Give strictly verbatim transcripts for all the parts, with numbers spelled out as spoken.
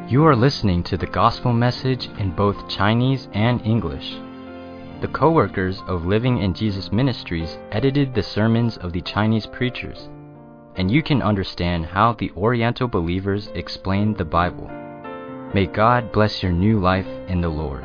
You are listening to the gospel message in both Chinese and English. The co-workers of Living in Jesus Ministries edited the sermons of the Chinese preachers, and you can understand how the Oriental believers explain the Bible. May God bless your new life in the Lord.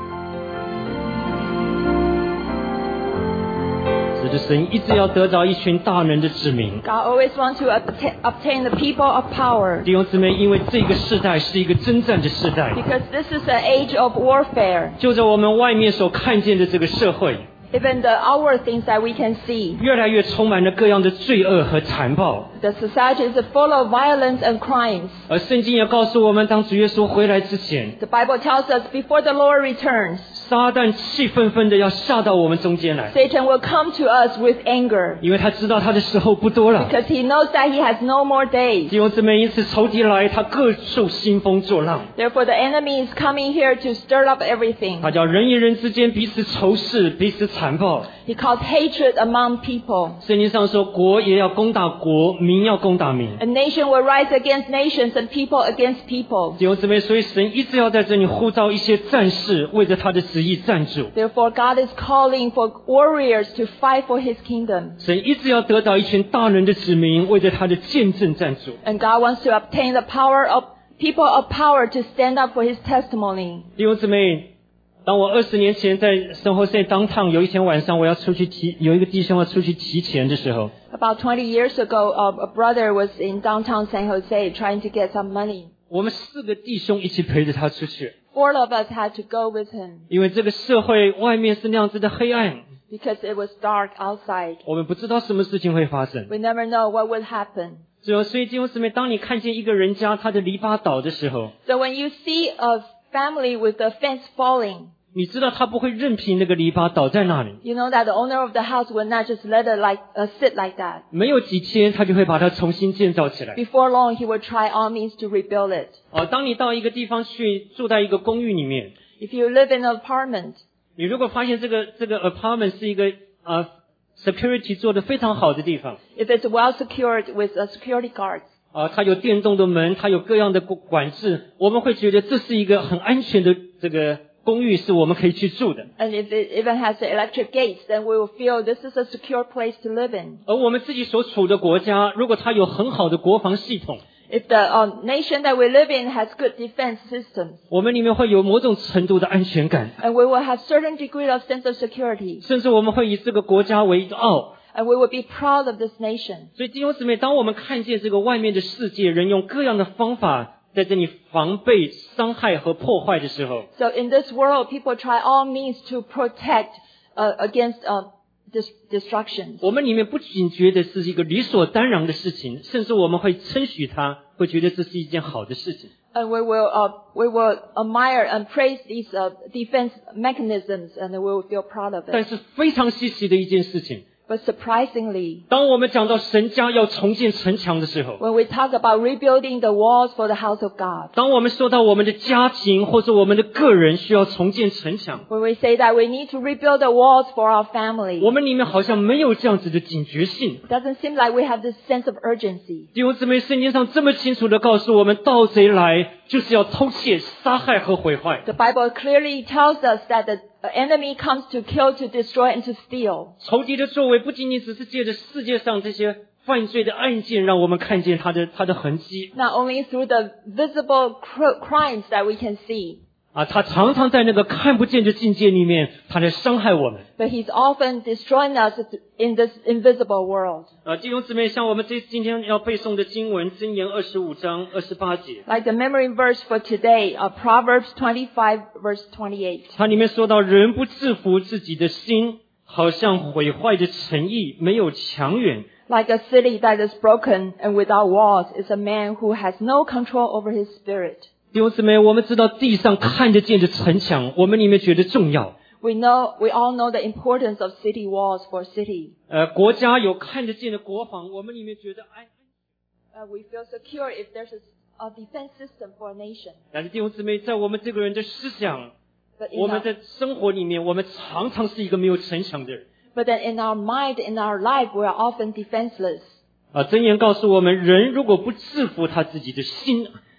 是的，神一直要得着一群大人的子民。 God always wants to obtain, obtain the people of power. 弟兄姊妹，因为这个世代是一个征战的世代， Because this is an age of warfare. 就在我们外面所看见的这个社会， Even the outward things that we can see. 越来越充满了各样的罪恶和残暴。 The society is full of violence and crimes. 而圣经也告诉我们，当主耶稣回来之前， The Bible tells us before the Lord returns, 撒旦气愤愤的要下到我们中间来， Satan will come to us with anger. 因为他知道他的时候不多了。 Because he knows that he has no more days. 弟兄姊妹，因此仇敌来，他各受兴风作浪， Therefore the enemy is coming here to stir up everything. 他叫人与人之间彼此仇视，彼此残暴。 He caused hatred among people. 圣经上说，国也要攻打国，民要攻打民。 A nation will rise against nations and people against people. 弟兄姊妹，所以神一直要在这里呼召一些战士，为着他的旨意站住。 Therefore God is calling for warriors to fight for his kingdom. 神一直要得到一群大人的子民，为着他的见证站住。 And God wants to obtain the power of people of power to stand up for his testimony. 弟兄姊妹，当我二十年前在圣何塞当趟有一天晚上我要出去提，有一个弟兄要出去提钱的时候， About twenty years ago, a a brother was in downtown San Jose trying to get some money. 我们四个弟兄一起陪着他出去， Four of us had to go with him 因为这个社会外面是那样子的黑暗， because it was dark outside. 我们不知道什么事情会发生。 We never know what would happen. 所以，所以弟兄姊妹，当你看见一个人家他的篱笆倒的时候， So when you see a family with the fence falling, 你知道他不会任凭那个篱笆倒在那里， you know that the owner of the house will not just let it like uh, sit like that. 没有几天他就会把它重新建造起来。 Before long, he will try all means to rebuild it. 哦，当你到一个地方去住在一个公寓里面， If you live in an apartment, 你如果发现这个这个 apartment 是一个呃 security 做得非常好的地方， if it's well secured with uh, security guards, 啊，它有电动的门，它有各样的管管制，我们会觉得这是一个很安全的这个公寓，是我们可以去住的。 and if it even has the electric gates, then we will feel this is a secure place to live in. 而我们自己所处的国家，如果它有很好的国防系统， If the uh, nation that we live in has good defense systems, 我们里面会有某种程度的安全感， and we will have certain degree of sense of security, 甚至我们会以这个国家为傲。 and we will be proud of this nation. 所以弟兄姊妹，当我们看见这个外面的世界人用各样的方法在这里防备、伤害和破坏的时候， So in this world, people try all means to protect uh, against uh, dis- destruction. 我们里面不仅觉得是一个理所当然的事情，甚至我们会称许它，会觉得这是一件好的事情。 And we will, uh, we will admire and praise these uh, defense mechanisms, and we will feel proud of 但 it. 是非常稀奇的一件事情， But surprisingly, 当我们讲到神家要重建城墙的时候， when we talk about rebuilding the walls for the house of God, 当我们说到我们的家庭或者我们的个人需要重建城墙， when we say that we need to rebuild the walls for our family, 我们里面好像没有这样子的警觉性。 it doesn't seem like we have this sense of urgency. 弟兄姊妹，圣经上这么清楚地告诉我们，盗贼来就是要偷窃、杀害和毁坏。 The Bible clearly tells us that the enemy comes to kill, to destroy, and to steal. 仇敌的作为不仅仅只是借着世界上这些犯罪的案件，让我们看见他的他的痕迹 Not only through the visible cr- crimes that we can see, 啊，他常常在那个看不见的境界里面，他来伤害我们。 but he's often destroying us in this invisible world. 啊，弟兄姊妹，像我们这今天要背诵的经文，箴言二十五章二十八节， Like the memory verse for today, uh, Proverbs twenty-five verse twenty-eight. 它里面说到，人不制服自己的心，好像毁坏的城邑，没有墙垣。 Like a city that is broken and without walls is a man who has no control over his spirit. 弟兄姊妹，我们知道地上看得见的城墙，我们里面觉得重要。 We know, we all know the importance of city walls for city. 呃，国家有看得见的国防，我们里面觉得安。 Uh, we feel secure if there's a, a defense system for a nation. 但是弟兄姊妹，在我们这个人的思想， But 我 in 们 our, 在生活里面，我们常常是一个没有城墙的人。 but then in our mind, in our life, we are often defenseless. 啊，箴言告诉我们，人如果不制服他自己的心，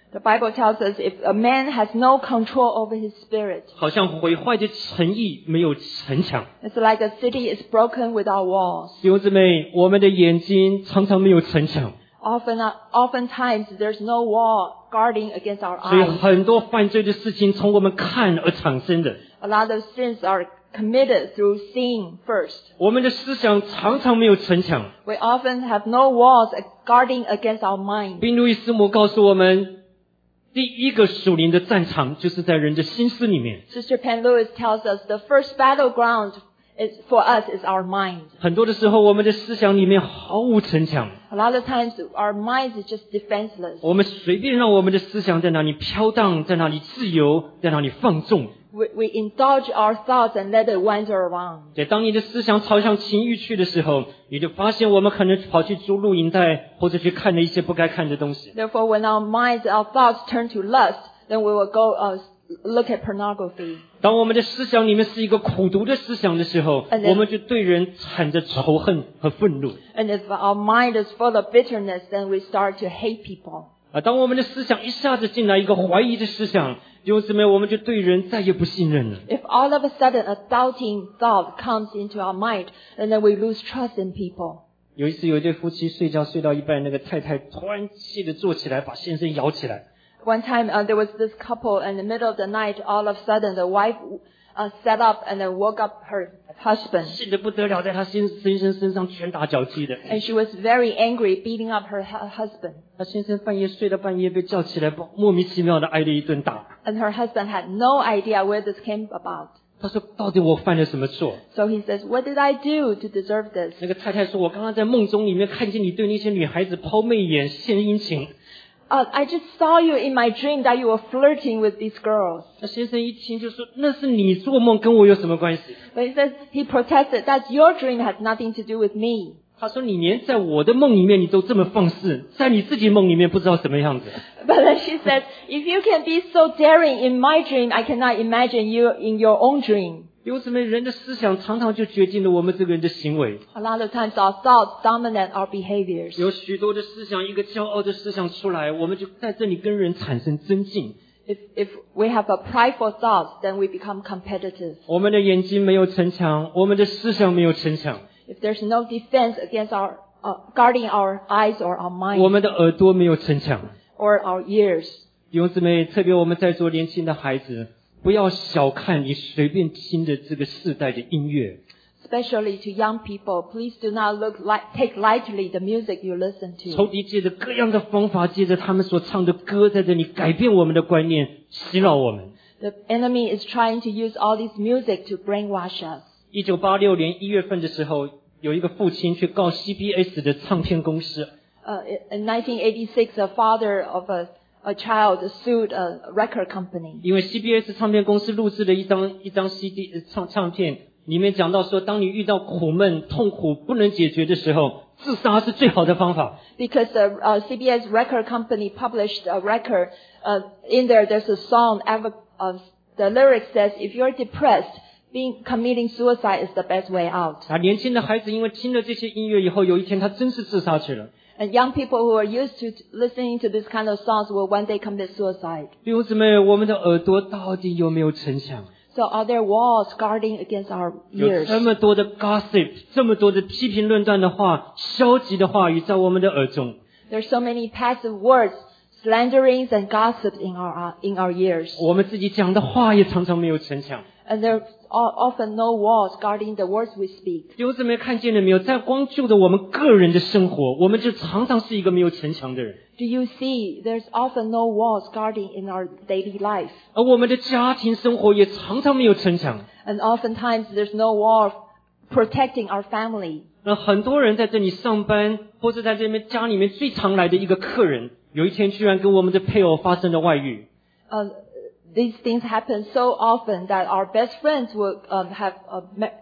The Bible tells us if a man has no control over his spirit, 好像毁坏的城邑没有城墙。 it's like a city is broken without walls. 弟兄姊妹，我们的眼睛常常没有城墙， Often, oftentimes there's no wall guarding against our 所以 eyes. 很多犯罪的事情从我们看而产生的。 A lot of sins are committed through seeing first. 我们的思想常常没有城墙。 We often have no walls guarding against our mind. 宾路易斯母告诉我们，第一个属灵的战场就是在人的心思里面。 Sister Penn Lewis tells us the first battleground is, for us is our mind. 很多的时候，我们的思想里面毫无城墙， A lot of times our minds is just defenseless. 我们随便让我们的思想在哪里飘荡，在哪里自由，在哪里放纵。 We, we indulge our thoughts and let it wander around. 对，当你的思想朝向情欲去的时候，你就发现我们可能跑去租录影带，或者去看了一些不该看的东西。 Therefore, when our minds, our thoughts turn to lust, then we will go uh, look at pornography. 当我们的思想里面是一个苦毒的思想的时候， And then- 我们就对人产着仇恨和愤怒。 And if our mind is full of bitterness, then we start to hate people. 啊，当我们的思想一下子进来一个怀疑的思想，弟兄姊妹，我们就对人再也不信任了。 If all of a sudden a doubting thought comes into our mind, and then we lose trust in people. 有一次，有一对夫妻睡觉睡到一半，那个太太突然气得坐起来，把先生摇起来。 One time, uh, there was this couple in the middle of the night. All of a sudden, the wife uh, sat up and then woke up her husband, 气得不得了，在他先先生身上拳打脚踢的。 and she was very angry, beating up her hu- husband. 他先生半夜睡到半夜被叫起来，莫名其妙的挨了一顿打。 And her husband had no idea where this came about. 他说：“到底我犯了什么错 So he says, "What did I do to deserve this?" ？” 那个太太说：“我刚刚在梦中里面看见你对那些女孩子抛媚眼、献殷勤。” Uh, I just saw you in my dream that you were flirting with these girls. 那先生一听就说：“那是你做梦，跟我有什么关系 But he says, he protested, "That's your dream, has nothing to do with me." ？” 他说：“你连在我的梦里面你都这么放肆，在你自己梦里面不知道什么样子。” But then she said, "If you can be so daring in my dream, I cannot imagine you in your own dream." 弟兄姊妹，人的思想常常就决定了我们这个人的行为。 A lot of times our thoughts dominate our behaviors. 有许多的思想，一个骄傲的思想出来，我们就在这里跟人产生增进。 If, if we have a prideful thought, then we become competitive. 我们的眼睛没有城墙，我们的思想没有城墙， If there's no defense against our, uh, guarding our eyes or our 我 mind 们的耳朵没有城墙。 or our ears. 弟兄姊妹，特别我们在座年轻的孩子，不要小看你随便听的这个世代的音乐。 Especially to young people, please do not look li- take lightly the music you listen 仇 to. 敌借着各样的方法，借着他们所唱的歌，在这里改变我们的观念，洗脑我们。 The enemy is trying to use all this music to brainwash us. 一九八六年一月份的时候，有一个父亲去告 C B S 的唱片公司， Uh, in nineteen eighty-six, a father of a, a child sued a record company 因为 C B S 唱片公司录制了一张一张 C D 呃唱唱片，里面讲到说，当你遇到苦闷、痛苦不能解决的时候，自杀是最好的方法。 because the uh, C B S record company published a record. Uh, in there, there's a song. Ever, uh, the lyric says, "If you're depressed, being committing suicide is the best way out." 啊，年轻的孩子因为听了这些音乐以后，有一天他真是自杀去了。 And young people who are used to t- listening to this kind of songs will one day commit suicide. 弟兄姊妹，我们的耳朵到底有没有城墙？ So are there walls guarding against our 有 ears? 这么多的 gossip， 这么多的批评论断的话、消极的话语在我们的耳中。 There's so many passive words, slanderings and gossips in our, uh, in our ears. 我们自己讲的话也常常没有城墙。 And there's o- often no walls guarding the words we speak. 弟兄姊妹看见了没有？在光就着我们个人的生活，我们就常常是一个没有城墙的人。 Do you see there's often no walls guarding in our daily life? 而我们的家庭生活也常常没有城墙。 And oftentimes there's no wall protecting our family. 那很多人在这里上班，或者在这边家里面最常来的一个客人，有一天居然跟我们的配偶发生了外遇。 Uh, these things happen so often that our best friends will um, have uh, ma-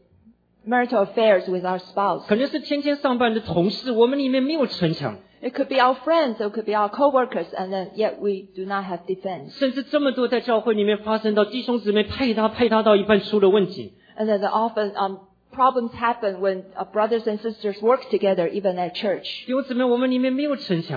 marital affairs with our spouse. 可能是天天上班的同事，我们里面没有城墙。 It could be our friends, it could be our coworkers, and then yet we do not have defense. 甚至这么多在教会里面发生到弟兄姊妹配搭配搭到一半出了问题。 And then often um, problems happen when uh, brothers and sisters work together, even at church. 弟兄姊妹，我们里面没有城墙。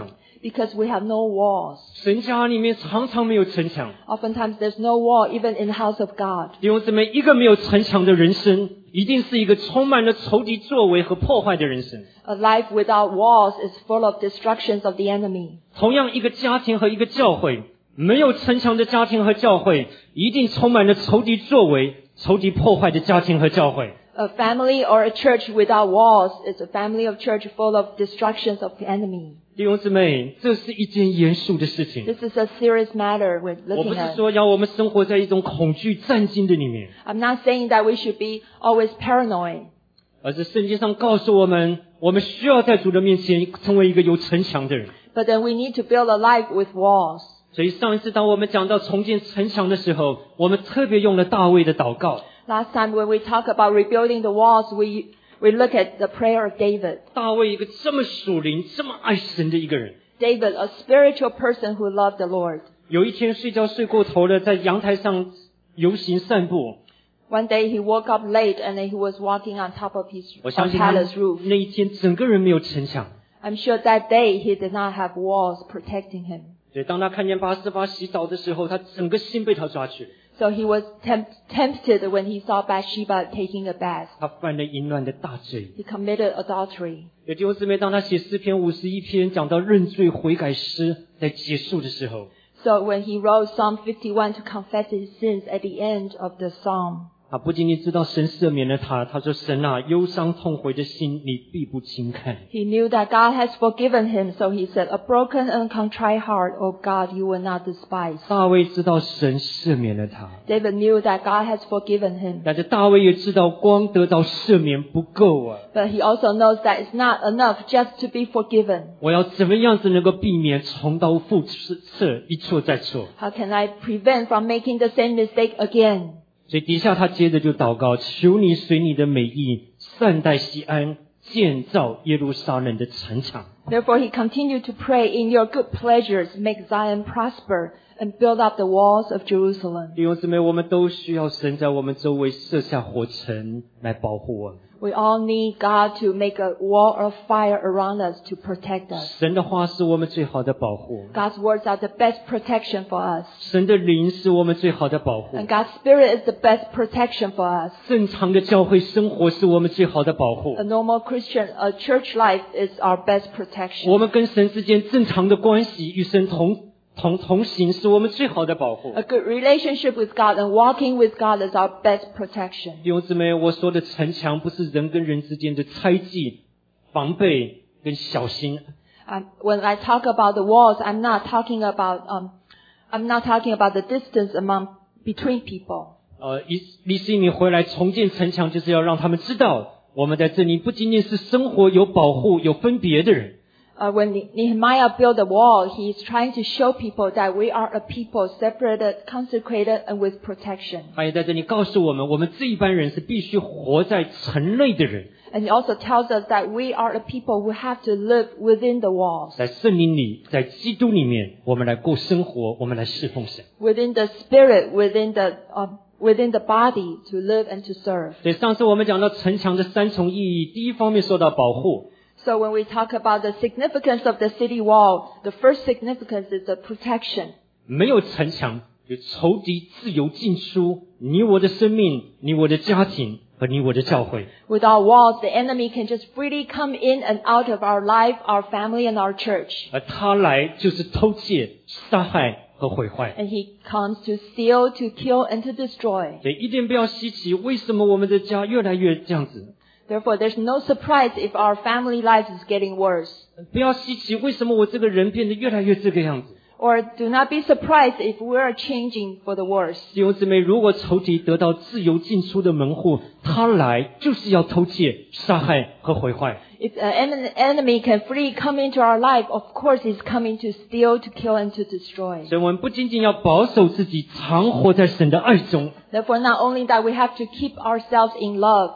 because we have no walls. 神家里面常常没有城墙。 Oftentimes there's no wall even in the house of God. 弟兄姊妹，一个没有城墙的人生，一定是一个充满了仇敌作为和破坏的人生。 A life without walls is full of destructions of the enemy. 同样，一个家庭和一个教会，没有城墙的家庭和教会，一定充满了仇敌作为、仇敌破坏的家庭和教会。 A family or a church without walls is a family of church full of destructions of the enemy. 弟兄姊妹，这是一件严肃的事情。 This is a serious matter we're 我不 looking 是 at. 说要我们生活在一种恐惧战惊的里面， I'm not saying that we should be always paranoid, 而是圣经上告诉我们，我们需要在主的面前成为一个有城墙的人。 but then we need to build a life with walls. 所以上一次当我们讲到重建城墙的时候，我们特别用了大卫的祷告。 Last time when we talk about rebuilding the walls, we, we look at the prayer of David. 大卫一个这么属灵、这么爱神的一个人， David, a spiritual person who loved the Lord. 有一天睡觉睡过头了，在阳台上游行散步。 One day he woke up late and then he was walking on top of his 我 uh, 相信他 palace roof. 那一天整个人没有城墙。 I'm sure that day he did not have walls protecting him. 对，当他看见拔示巴洗澡的时候，他整个心被他抓去了。 So he was temp- tempted when he saw Bathsheba taking a bath. 他犯了淫乱的大罪。 He committed adultery. 有弟兄姊妹，当他写诗篇五十一篇讲到认罪悔改诗在结束的时候， So when he wrote Psalm fifty-one to confess his sins at the end of the psalm, 他不仅仅知道神赦免了他，他说神啊，忧伤痛悔的心你必不轻看。 he knew that God has forgiven him. So he said, a broken and contrite heart, O God, you will not despise. 大卫知道神赦免了他， David knew that God has forgiven him. 但是大卫也知道光得到赦免不够啊， But he also knows that it's not enough just to be forgiven. 我要怎么样子能够避免重蹈覆辙，一错再错？ How can I prevent from making the same mistake again? 所以底下他接着就祷告，求你随你的美意善待西安，建造耶路撒冷的城墙。 Therefore he continued to pray, in your good pleasures make Zion prosper and build up the walls of Jerusalem. 弟兄姊妹，我们都需要神在我们周围设下火城来保护我们。 We all need God to make a wall of fire around us to protect us. 神的话是我们最好的保护， God's words are the best protection for us. 神的灵是我们最好的保护， And God's Spirit is the best protection for us. 正常的教会生活是我们最好的保护 A。normal Christian, a church life is our best protection. 我们跟神之间正常的关系，与神同同同行，是我们最好的保护。 A good relationship with God and walking with God is our best protection. 弟兄姊妹，我说的城墙不是人跟人之间的猜忌、防备跟小心。 Um, when I talk about the walls, I'm not talking about um, I'm not talking about the distance among between people. 呃，以利希米回来重建城墙，就是要让他们知道，我们在这里不仅仅是生活有保护、有分别的人。 Uh, when Nehemiah built the wall, he is trying to show people that we are a people separated, consecrated, and with protection. 他也在这里告诉我们，我们这一班人是必须活在城内的人， And he also tells us that we are a people who have to live within the walls, 在圣灵里，在基督里面，我们来过生活，我们来侍奉神。 within the spirit, within the uh, within the body to live and to serve. 所以上次我们讲到城墙的三重意义，第一方面说到保护， So when we talk about the significance of the city wall, the first significance is the protection. 没有城墙，有仇敌自由进出，你我的生命，你我的家庭和你我的教会。 Without walls, the enemy can just freely come in and out of our life, our family, and our church. 而他来就是偷窃、杀害和毁坏。 And he comes to steal, to kill, and to destroy. 所以一定不要稀奇，为什么我们的家越来越这样子？ Therefore, there's no surprise if our family life is getting worse. 不要稀奇，为什么我这个人变得越来越这个样子？ Or do not be surprised if we are changing for the worse. 弟兄姊妹，如果仇敌得到自由进出的门户，他来就是要偷窃、杀害和毁坏。 If an enemy can freely come into our life, of course he's coming to steal, to kill, and to destroy. 所以我们不仅仅要保守自己，常活在神的爱中， Therefore, not only that we have to keep ourselves in love,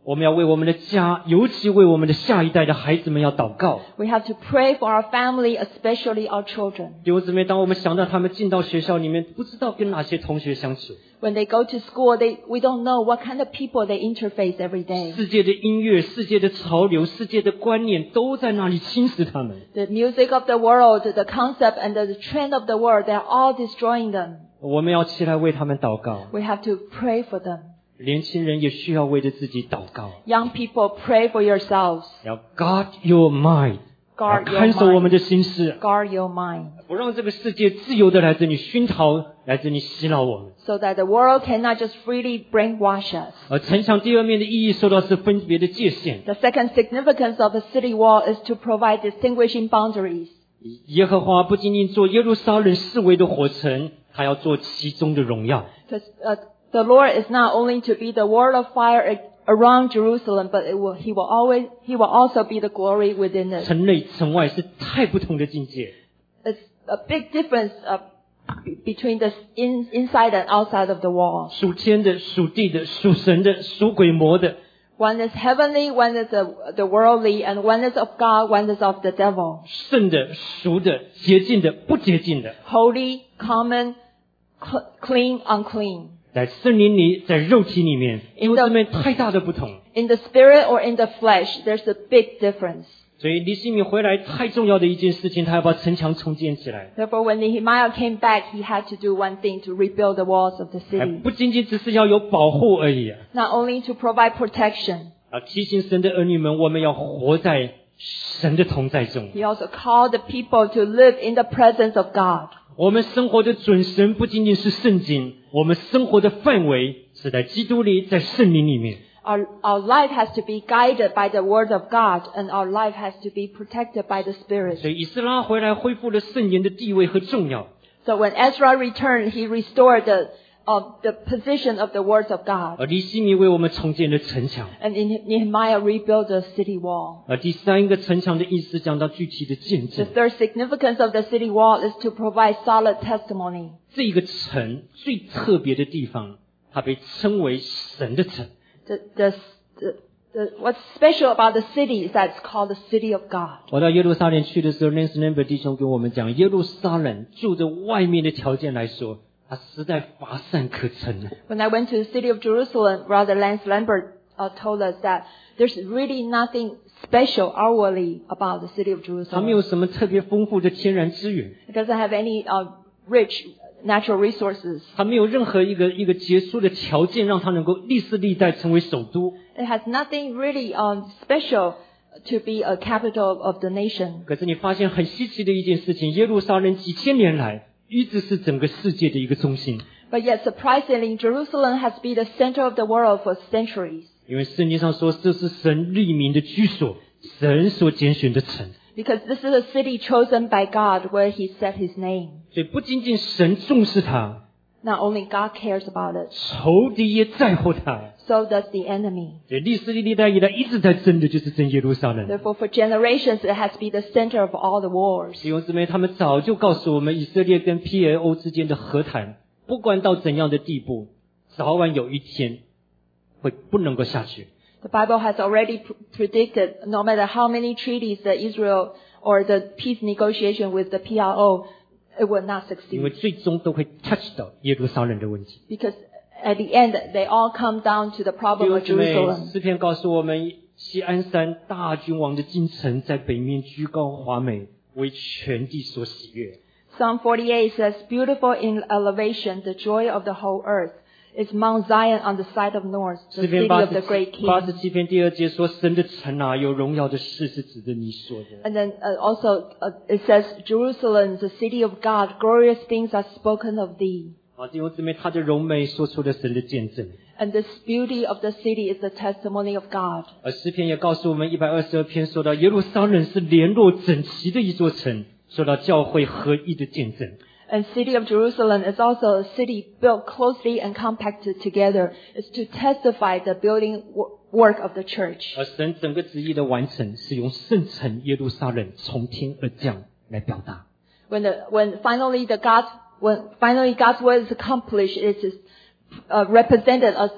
我们要为我们的家，尤其为我们的下一代的孩子们要祷告。 We have to pray for our family, especially our children. 弟兄姊妹，当我们想到他们进到学校里面，不知道跟哪些同学相处， When they go to school, they, we don't know what kind of people they interface every day. 世界的音乐、世界的潮流、世界的观念都在那里侵蚀他们。 The music of the world, the concept and the trend of the world, they're all destroying them. 我们要起来为他们祷告。 We have to pray for them. 年轻人也需要为着自己祷告， Young people, pray for yourselves. 要 guard your mind， Guard 要 your 看守我们 mind. 的心思， Guard your mind. 不让这个世界自由的来这里熏陶，来这里洗脑我们。 So that the world cannot just freely brainwash us. 而城墙第二面的意义说到是分别的界限。 The second significance of a city wall is to provide distinguishing boundaries. 耶和华不仅仅做耶路撒冷四围的火城，还要做其中的荣耀。 Because uh, the Lord is not only to be the wall of fire around Jerusalem, but it will, He will always, He will also be the glory within it. 城内城外是太不同的境界。 It's a big difference uh, be- between the in, inside and outside of the wall. 属天的、属地的、属神的、属鬼魔的， One is heavenly, one is the, the worldly, and one is of God, one is of the devil. 圣的、俗的、洁净的、不洁净的， Holy, common, cl- clean, unclean. 在圣灵里，在肉体里面，因为这边太大的不同。 In the spirit or in the flesh, there's a big difference. 所以尼西米回来太重要的一件事情，他要把城墙重建起来， Therefore, when Nehemiah came back, he had to do one thing to rebuild the walls of the 还 city. 不仅仅只是要有保护而已啊！ Not only to provide protection, 啊，提醒神的儿女们，我们要活在神的同在中。 he also called the people to live in the presence of God. 我们生活的准绳不仅仅是圣经，我们生活的范围是在基督里，在圣灵里面。 Our, our life has to be guided by the word of God, and our life has to be protected by the Spirit. 所以以斯拉回来恢复了圣言的地位和重要。 So when Ezra returned, he restored the, uh, the position of the words of God. 而尼西米为我们重建了城墙。 And in Nehemiah rebuilt the city wall. 而第三个城墙的意思讲到具体的见 The 证。 third significance of the city wall is to provide solid testimony. 这一个城最特别的地方，它被称为神的城。 The, the, the, the, what's special about the city is that it's called the city of God. 我到耶路撒冷去的时候 ，Lance Lambert 弟兄跟我们讲，耶路撒冷就着外面的条件来说，它实在乏善可陈。 When I went to the city of Jerusalem, Brother Lance Lambert uh, told us that there's really nothing special outwardly about the city of 它没有 Jerusalem. 什么特别丰富的天然资源， It doesn't have any uh, rich natural resources. 它没有任何一个一个杰出的条件让它能够历世历代成为首都。 It has nothing really um, special to be a capital of the nation. 可是你发现很稀奇的一件事情，耶路撒冷几千年来一直是整个世界的一个中心。 But yet, surprisingly, Jerusalem has been the center of the world for centuries. 因为圣经上说这是神立民的居所，神所拣选的城。 Because this is a city chosen by God where He set His name. 所以不仅仅神重视它， Not only God cares about it, 仇敌也在乎它。 so does the enemy. 所以历史历代以来一直在争的就是争耶路撒冷。 Therefore, for generations, it has been the center of all the wars. 弟兄姊妹，他们早就告诉我们，以色列跟 P L O 之间的和谈，不管到怎样的地步，早晚有一天会不能够下去。 The Bible has already pr- predicted no matter how many treaties that Israel or the peace negotiation with the P L O, it will not 因为 succeed. 最终都会 touch 到耶路撒冷的问题。 Because at the end, they all come down to the 弟 problem 兄 of 姊妹， Jerusalem. 诗篇告诉我们，锡安山大君王的京城在北面居高华美，为全地所喜悦。 Psalm forty-eight says, beautiful in elevation, the joy of the whole earth is Mount Zion on the side of north, the 诗篇 city 八 of 十 the great 七八十 king. 七篇第二节说，神的城啊，有荣耀的事是指着你说的。 And then uh, also uh, it says, Jerusalem, the city of God, glorious things are spoken of thee. 啊，弟兄姊妹，他的荣美说出了神的见证。 And this beauty of the city is the testimony of God. 而诗篇也告诉我们，一百二十二篇说到耶路撒冷是联络整齐的一座城，说到教会合一的见证。 And city of Jerusalem is also a city built closely and compacted together. It's to testify the building wo- work of the church. 而神整个旨意的完成，是用圣城耶路撒冷从天而降来表达。 When the, when finally the God, when finally God's word is accomplished, it is uh, represented as the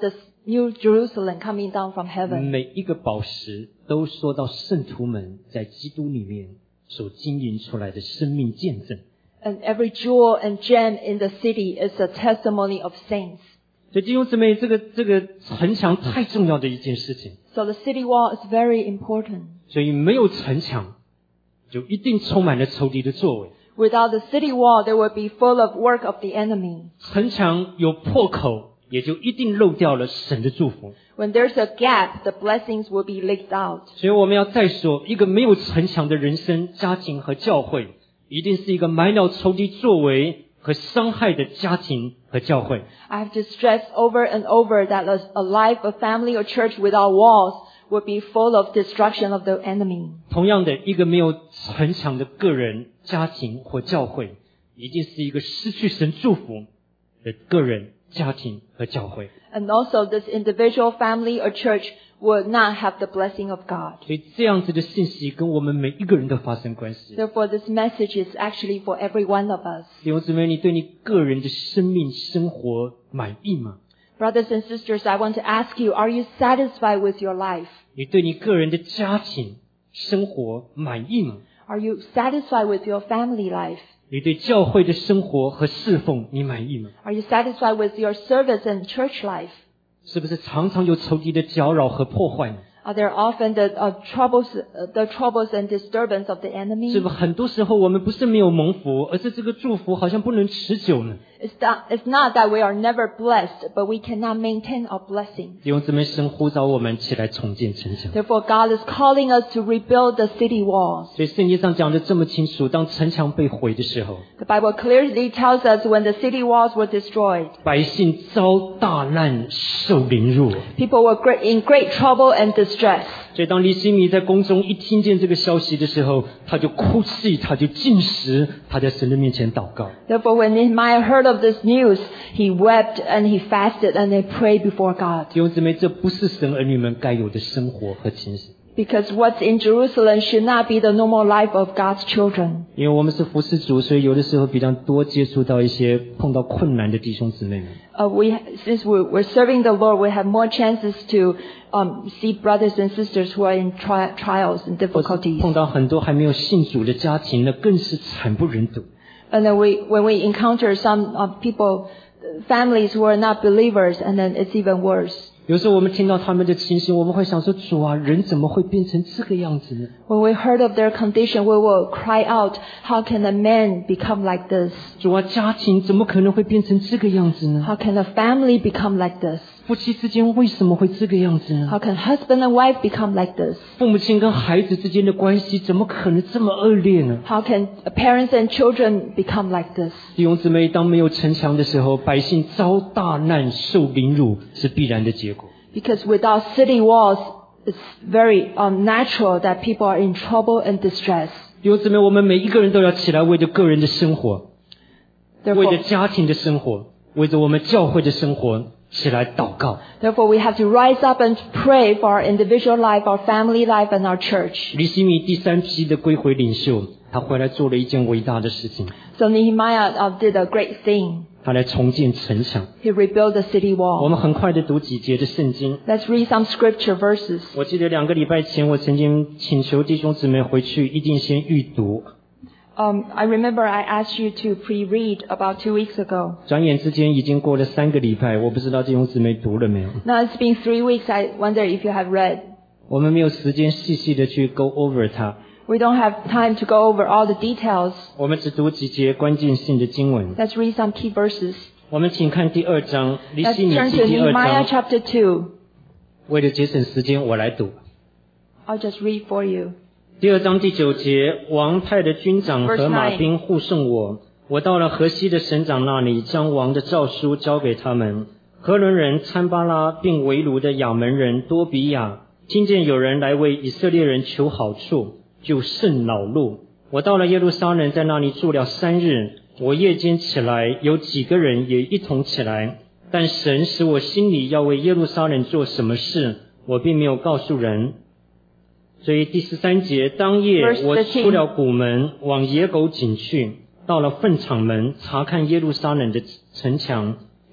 New Jerusalem coming down from heaven. 每一个宝石都说到圣徒们在基督里面所经营出来的生命见证。 And every jewel and gem in the city is a testimony of saints. 所以弟兄姊妹，这个这个城墙太重要的一件事情。 So the city wall is very important. 所以没有城墙，就一定充满了仇敌的作为。 Without the city wall, there would be full of work of the enemy. 城墙有破口，也就一定漏掉了神的祝福。 When there's a gap, the blessings will be leaked out. 所以我们要再说，一个没有城墙的人生、家庭和教会，一定是一个满了仇敌作为和伤害的家庭和教会。 I have to stress over and over that a, a life, a family or church without walls would be full of destruction of the enemy. 同样的，一个没有城墙的个人、家庭或教会，一定是一个失去神祝福的个人、家庭和教会。 And also this individual, family or church would not have the blessing of God. 所以这样子的信息跟我们每一个人都发生关系。 Therefore, this message is actually for every one of us. 弟兄姊妹，你对你个人的生命生活满意吗？ Brothers and sisters, I want to ask you, are you satisfied with your life? 你对你个人的家庭生活满意吗？ Are you satisfied with your family life? 你对教会的生活和侍奉你满意吗？ Are you satisfied with your service and church life? 是不是常常有仇敌的搅扰和破坏呢？ Are there often the uh, troubles, uh, the troubles and disturbance of the enemy? 是不是很多时候我们不是没有蒙福，而是这个祝福好像不能持久呢？ It's not, it's not that we are never blessed, but we cannot maintain our blessing. 弟兄姊妹，神呼召我们起来重建城墙。 Therefore, God is calling us to rebuild the city walls. 所以圣经上讲的这么清楚，当城墙被毁的时候， The Bible clearly tells us when the city walls were destroyed, 百姓遭大难，受凌辱。 people were great, in great trouble and distress. 所以当尼希米在宫中一听见这个消息的时候，他就哭泣，他就禁食，他在神的面前祷告。 Therefore, when Nehemiah heard of this news, he wept and he fasted and he prayed before God. 弟兄姊妹，这不是神儿女们该有的生活和情形。 Because what's in Jerusalem should not be the normal life of God's children. 因为我们是服侍主，所以有的时候比较多接触到一些碰到困难的弟兄姊妹们。 Uh, we, since we're, we're serving the Lord, we have more chances to um, see brothers and sisters who are in tri- trials and 或是 difficulties. 碰到很多还没有信主的家庭，那更是惨不忍睹。 And then we, when we encounter some uh, people, families who are not believers, and then it's even worse. 有时候我们听到他们的情形，我们会想说：主啊，人怎么会变成这个样子呢？ When we heard of their condition, we will cry out, how can a man become like this? 主啊，家庭怎么可能会变成这个样子呢？ How can a family become like this? 夫妻之间为什么会这个样子呢？ How can husband and wife become like this? 父母亲跟孩子之间的关系怎么可能这么恶劣呢？ How can parents and children become like this? 弟兄姊妹，当没有城墙的时候，百姓遭大难、受凌辱是必然的结果。 Because without city walls, it's very um, natural that people are in trouble and distress. 弟兄姊妹，我们每一个人都要起来，为着个人的生活，为着 Therefore, 家庭的生活，为着我们教会的生活起来祷告。 therefore, we have to rise up and pray for our individual life, our family life, and our church. 尼希米第三批的归回领袖，他回来做了一件伟大的事情， So Nehemiah uh, did a great thing. 他来重建城墙。 He rebuilt the city 我 wall. 们很快的读几节的圣经。 Let's read some scripture verses. 我记得两个礼拜前，我曾经请求弟兄姊妹回去一定先预读。 Um, I remember I asked you to pre-read about two weeks ago. 转眼之间已经过了三个礼拜，我不知道弟兄姊妹读了没有。 Now it's been three weeks. I wonder if you have read. 我们没有时间细细的去 go over 它， We don't have time to go over all the details. 我们只读几节关键性的经文。 Let's read some key verses. 我们请看第二章，尼 Let's 希米 turn 记 to 第二 Nehemiah 章。 chapter two. 为了节省时间，我来读。 I'll just read for you. 第二章第九节，王派的军长和马兵护送我，我到了河西的省长那里，将王的诏书交给他们。何伦人参巴拉并为奴的亚门人多比亚，听见有人来为以色列人求好处，就甚恼怒。我到了耶路撒冷，在那里住了三日。我夜间起来，有几个人也一同起来，但神使我心里要为耶路撒冷做什么事，我并没有告诉人。所以第十三节，当夜我出了谷门，往野狗井去，到了粪场门，查看耶路撒冷的城墙，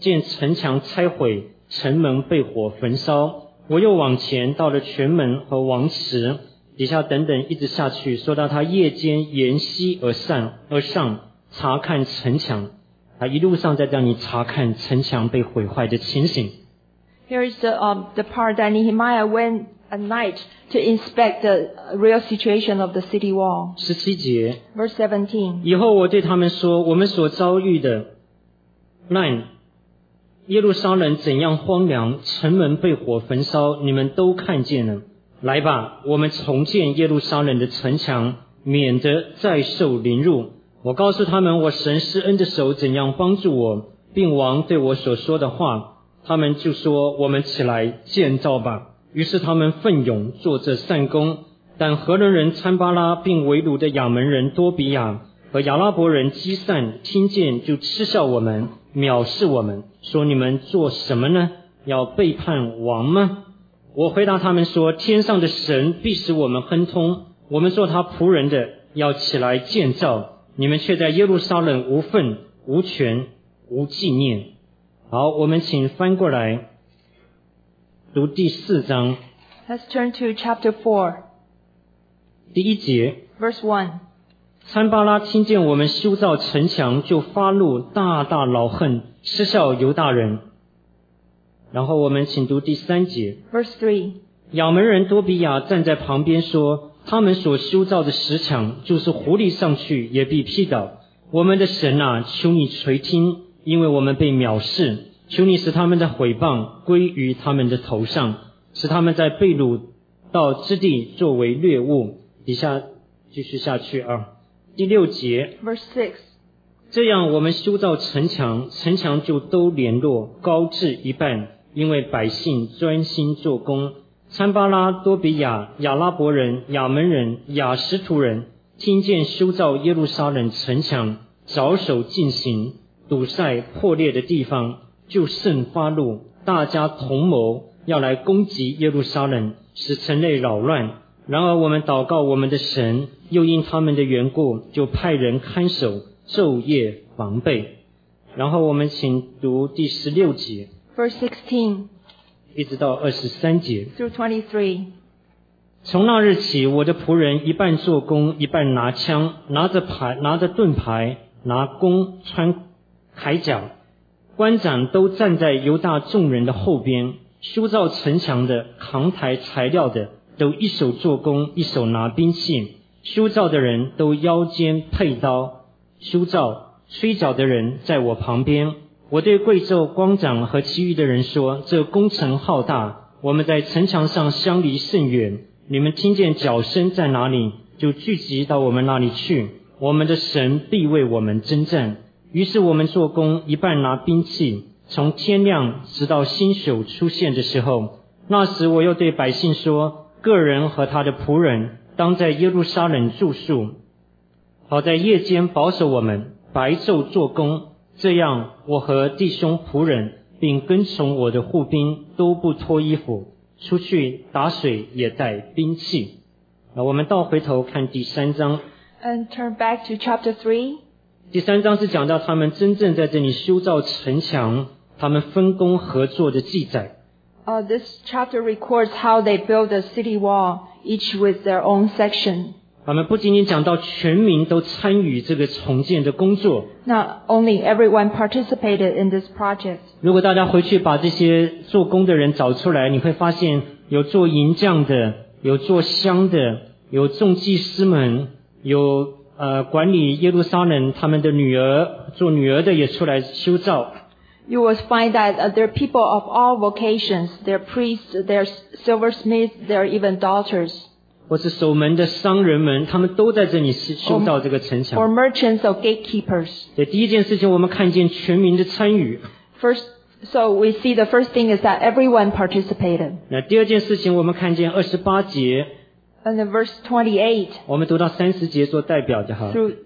见城墙拆毁，城门被火焚烧。我又往前到了泉门和王池底下等等一直下去，说到他夜间沿溪而上而上查看城墙，他一路上在这里查看城墙被毁坏的情形。 Here is the, um, the part that Nehemiah went at night to inspect the real situation of the city wall. 十七节 Verse seventeen. 以后我对他们说，我们所遭遇的难，耶路撒冷怎样荒凉，城门被火焚烧，你们都看见了。来吧，我们重建耶路撒冷的城墙，免得再受凌辱。我告诉他们，我神施恩的手怎样帮助我，并王对我所说的话。他们就说，我们起来建造吧。于是他们奋勇做这善工。但何伦人参巴拉并为掳的亚门人多比亚和亚拉伯人基散听见，就嗤笑我们，藐视我们，说你们做什么呢？要背叛王吗？我回答他们说，天上的神必使我们亨通，我们做他仆人的要起来建造，你们却在耶路撒冷无份无权无纪念。好，我们请翻过来读第四章 Let's turn to chapter four. 第一节。 Verse one. 参巴拉听见我们修造城墙，就发怒，大大恼恨，嗤笑犹大人。然后我们请读第三节。 Verse three. 亚门人多比亚站在旁边说，他们所修造的石墙，就是狐狸上去也必劈倒。我们的神啊，求你垂听，因为我们被藐视，求你使他们的毁谤归于他们的头上，使他们在被掳到之地作为掠物。底下继续下去啊，第六节。 Verse six. 这样我们修造城墙，城墙就都联络，高至一半，因为百姓专心做工。参巴拉、多比亚、亚拉伯人、亚门人、亚实图人听见修造耶路撒冷城墙，着手进行，堵塞破裂的地方，就甚发怒，大家同谋要来攻击耶路撒冷，使城内扰乱。然而我们祷告我们的神，又因他们的缘故，就派人看守，昼夜防备。然后我们请读第十六节 Verse sixteen. 一直到二十三节。 Through twenty-three. 从那日起，我的仆人一半做工，一半拿枪，拿着牌，拿着盾牌，拿弓，穿铠甲。官长都站在犹大众人的后边，修造城墙的，扛抬材料的，都一手做工，一手拿兵器。修造的人都腰间佩刀，修造吹角的人在我旁边。我对贵胄、官长和其余的人说，这工程浩大，我们在城墙上相离甚远，你们听见脚声在哪里，就聚集到我们那里去，我们的神必为我们征战。于是我们做工，一半拿兵器，从天亮直到星宿出现的时候。那时我又对百姓说，个人和他的仆人当在耶路撒冷住宿，好在夜间保守我们，白昼做工。这样我和弟兄仆人并跟从我的护兵都不脱衣服，出去打水也带兵器。那我们倒回头看第三章。 And turn back to chapter three. 第三章是讲到他们真正在这里修造城墙，他们分工合作的记载。 Uh, this chapter records how they built the city wall, each with their own section. 他们不仅仅讲到全民都参与这个重建的工作。 Not only everyone participated in this project. 如果大家回去把这些做工的人找出来，你会发现有做银匠的，有做香的，有众祭司们，有呃管理耶路撒冷他们的女儿，做女儿的也出来修造。 You will find that uh, there are people of all vocations. There are priests, there are silversmiths, there are even daughters. 或是守门的商人们，他们都在这里修造这个城墙。 Or merchants or gatekeepers. 对，第一件事情我们看见全民的参与。 First, so we see the first thing is that everyone participated. 那第二件事情我们看见二十八节， And in verse twenty-eight 我们读到三十节做代表就好。 through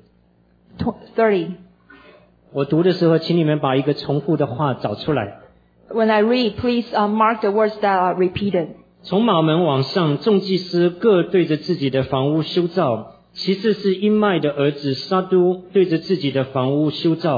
thirty. 我读的时候，请你们把一个重复的话找出来。 When I read, please uh, mark the words that are repeated. 从马门往上，众祭司各对着自己的房屋修造。其次是音麦的儿子沙都对着自己的房屋修造。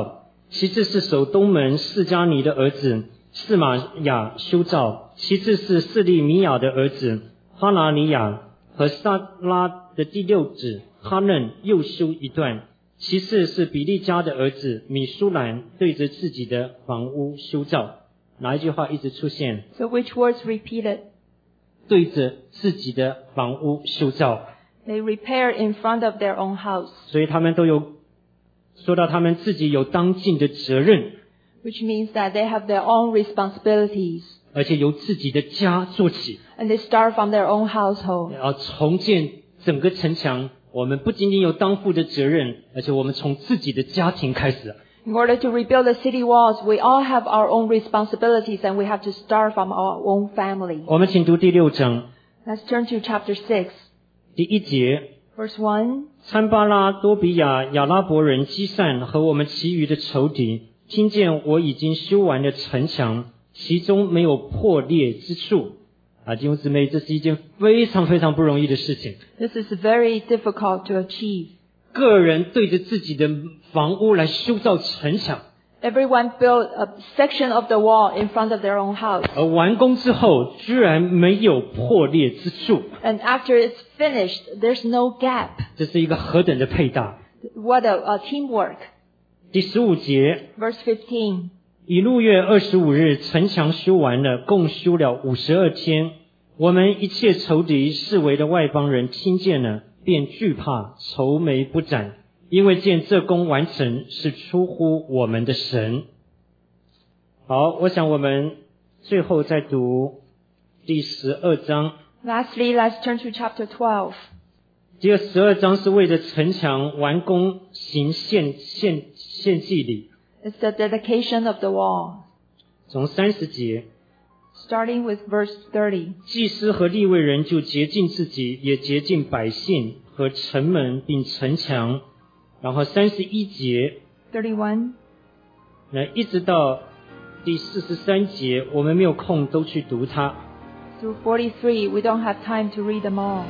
其次是守东门释迦尼的儿子示玛雅修造，其次是示利米亚的儿子哈拿尼亚和撒拉的第六子哈嫩又修一段，其次是比利家的儿子米舒兰对着自己的房屋修造。哪一句话一直出现？ So which words repeated? 对着自己的房屋修造。 They repair in front of their own house, 所以他们都有说到他们自己有当尽的责任， which means that they have their own responsibilities. 而且由自己的家做起， And they start from their own household. 要重建整个城墙。我们不仅仅有当负的责任，而且我们从自己的家庭开始。 In order to rebuild the city walls, we all have our own responsibilities, and we have to start from our own family. 我们请读第六章 Let's turn to chapter six, 第一节。 verse one. 参巴拉、多比亚、亚拉伯人基散和我们其余的仇敌，听见我已经修完了城墙，其中没有破裂之处。啊，弟兄姊妹，这是一件非常非常不容易的事情。 This is very difficult to achieve. 个人对着自己的房屋来修造城墙， Everyone built a section of the wall in front of their own house. 而完工之后居然没有破裂之处， And after it's finished, there's no gap. 这是一个何等的配搭。 What a, a teamwork. 第十五节， Verse fifteen. 以路月二十五日，城墙修完了，共修了五十二天。我们一切仇敌视为的外邦人听见了，便惧怕，愁眉不展，因为见这工完成是出乎我们的神。好，我想我们最后再读第十二章。 Lastly, let's turn to chapter twelve. 第十二章是为着城墙完工行献献献祭礼， It's the dedication of the wall. 从三十节。 Starting with verse thirty. 祭司和利未人就洁净自己，也洁净百姓和城门并城墙。然后三十一节， thirty-one. 那一直到第四十三节，我们没有空都去读它。 Through forty-three, we don't have time to read them all.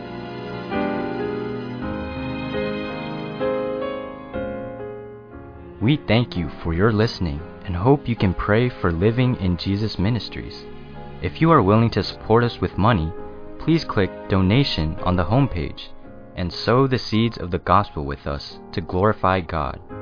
We thank you for your listening and hope you can pray for Living in Jesus Ministries. If you are willing to support us with money, please click Donation on the homepage and sow the seeds of the gospel with us to glorify God.